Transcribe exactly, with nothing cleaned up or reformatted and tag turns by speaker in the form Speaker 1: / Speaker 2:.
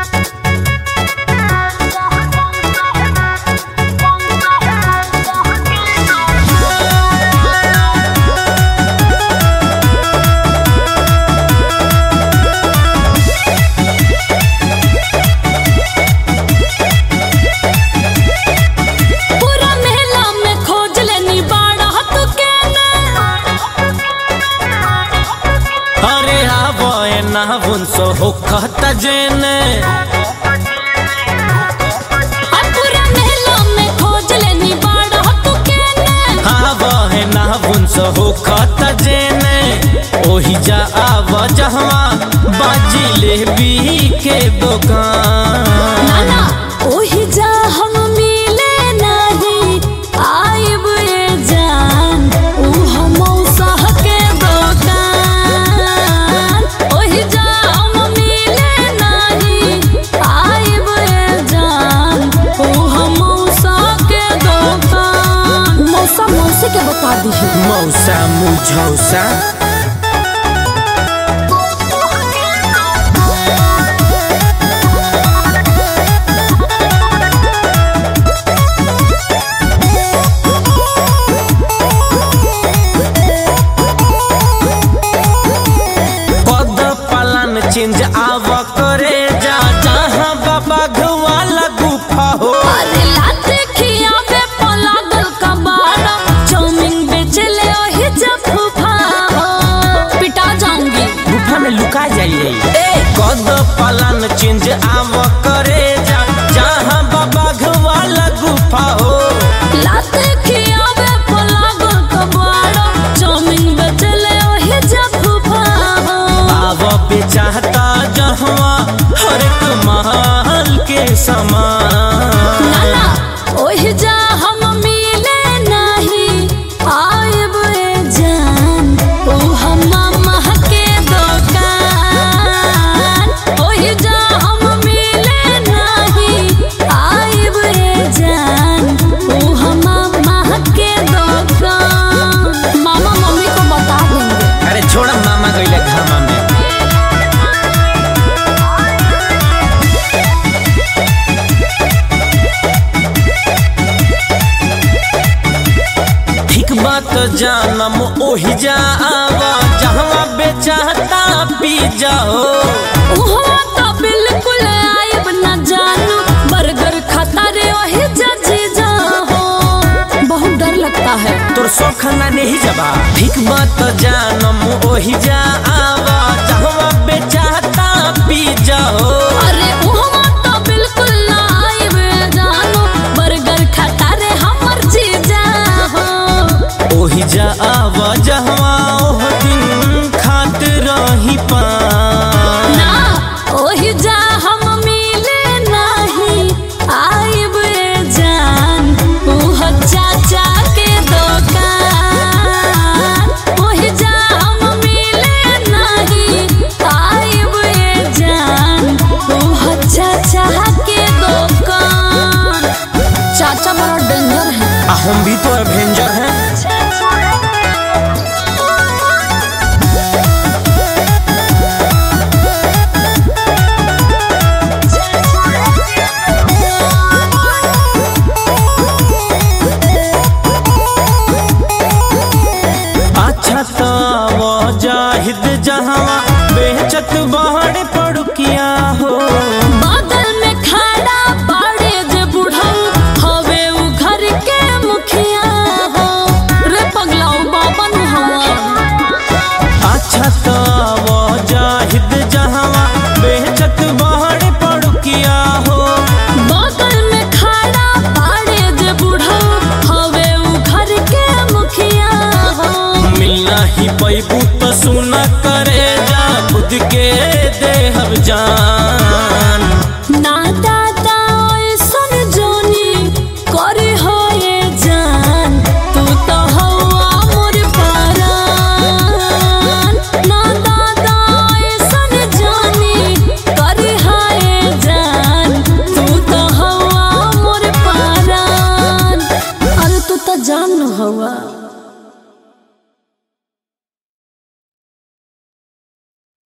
Speaker 1: सो हो कहता जेने
Speaker 2: पूरा महला में खोज लेनी बाड़ा तू केने
Speaker 1: हाँ वह ना बुनसो हो कहता जेने ओही जा आव जहवा बाजी ले भी के दुकान
Speaker 2: ना ना ओही जा हम मिले नहीं आइब ए जान ऊ हम मौसा के दुकान ओही जा हम मिले नहीं आइब ए जान ऊ हम मौसा के दुकान मौसा मौसे के बता दी
Speaker 1: मौसा मुझौसा चेंज आव करे जा जहाँ बाबा घवाला गुफा हो
Speaker 2: अरे लाते खियावे पलागल कबाड़ा चाउमीन बेचले ओही जब फूफा हो पिटा जाऊंगी
Speaker 1: गुफा में लुका जाइए ए कद पलान चेंज आव करे जा जहाँ बाबा घवाला गुफा हो
Speaker 2: लाते खियावे पलागल कबाड़ा चाउमीन बेचले ओही जब फूफा हो
Speaker 1: आव पे चाहता जहाँ हर एक महल के समान
Speaker 2: ना ना ओही जा हम मिले नहीं आइब ए जान ओ हम मामा के दुकान ओही जा हम मिले नहीं आइब ए जान ओ हम मामा के दुकान मामा मम्मी को बता देंगे
Speaker 1: अरे छोड़ा मामा गईला घामा में बात जानम ओही जा आवा जहाँ बेचाता पी जाओ
Speaker 2: वहाँ तो बिल्कुल आइब न जानू बर्गर खाता रे ओही जजी जाओ बहुत डर लगता है
Speaker 1: तोर शौक खाना नहीं जबा ठीक बात जानम ओही जा आवा जहाँ बेचाता पी जाओ
Speaker 2: अरे वहाँ तो बिल्कुल ना आइब जानू बर्गर खाता रे हमर जी जाओ
Speaker 1: ओही जा आवा जहवा ओह दिन खात रही पान
Speaker 2: ना ओही जा हम मिले नहीं आइब ए जान ऊह चाचा के दुकान ओही जा हम मिले नहीं आइब ए जान ऊह चाचा के दुकान चाचा बड़ा डेंजर है
Speaker 1: हम भी तो एवेंजर हैं अच्छा तो वो जाहिद जहाँ बेचत बाहर पड़ुकिया हो
Speaker 2: बादल में खड़ा बाड़े जे बुढ़ऊ हवे उ घर के मुखिया हो रे पगलाऊ बाबा नु हवा
Speaker 1: अच्छा तो वो जाहिद जहाँ बेचत बाहर पड़ुकिया हो
Speaker 2: बादल में खड़ा बाड़े जे बुढ़ऊ हवे उ घर के मुखिया हो
Speaker 1: मिलना ही पैबू तो सुना करे जा खुद के देहब जान